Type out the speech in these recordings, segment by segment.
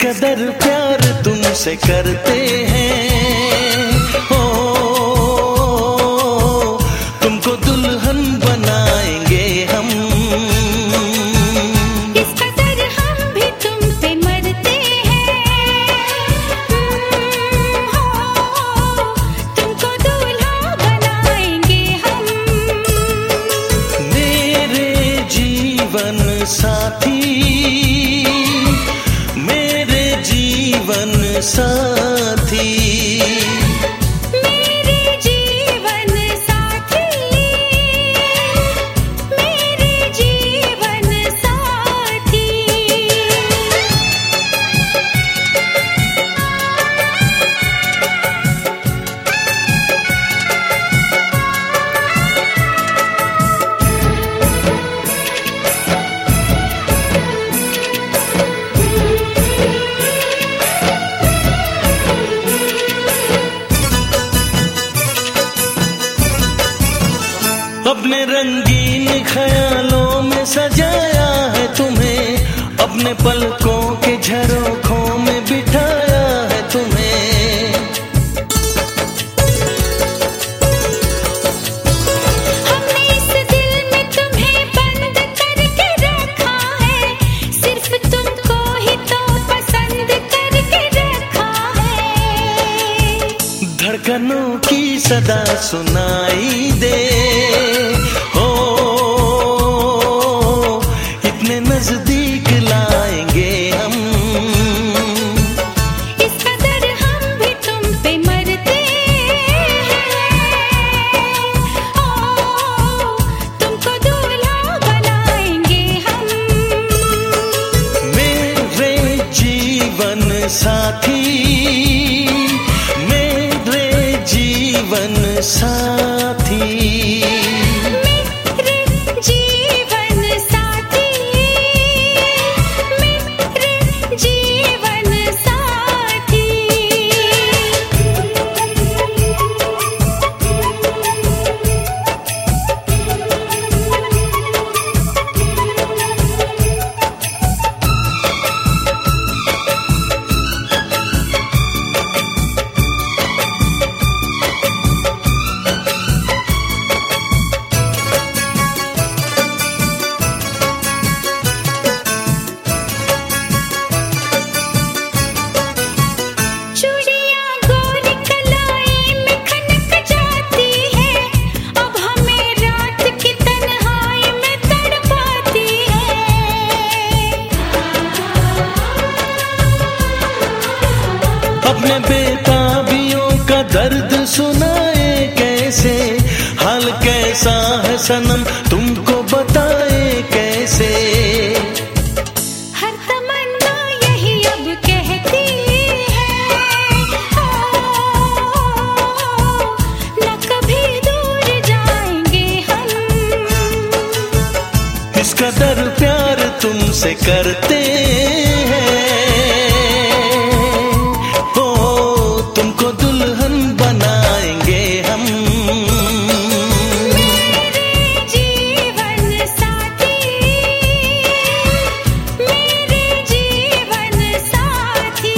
कदर प्यार तुमसे करते हैं, ओ तुमको दुल्हन बनाएंगे हम। इस कदर हम भी तुम पे मरते हैं, तुमको दूल्हा बनाएंगे हम। मेरे जीवन साथी, मेरे जीवन साथी, मेरे जीवन साथी, मेरे जीवन साथी। अपने रंगीन ख्यालों में सजाया है तुम्हें, अपने पलकों के झरोखों में बिठाया है तुम्हें। हमने इस दिल में तुम्हें बंद करके रखा है, सिर्फ तुमको ही तो पसंद करके रखा है। धड़कनों की सदा सुनाई दे, हो इतने नजदीक लाएंगे हम। इस कदर हम भी तुम पे मरते हैं, ओ तुमको दूल्हा बनाएंगे हम। मेरे जीवन साथी, मेरे जीवन साथी, मेरे जीवन साथी, मेरे जीवन साथी। चूड़ियां गोरी कलाई में खनक जाती है, अब हमें रात की तन्हाई में तड़पाती है। अपने बेताबियों का दर्द सुनाए कैसे, हाल कैसा है सनम तुमको बताए कैसे। हर तमन्ना यही अब कहती है, न कभी दूर जाएंगे हम। इस कदर प्यार तुमसे करते हैं, ओ तुमको दुल्हन बनाएंगे हम। मेरे जीवन साथी, मेरे जीवन साथी,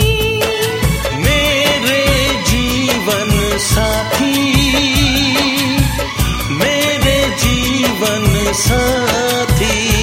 मेरे जीवन साथी, मेरे जीवन साथी।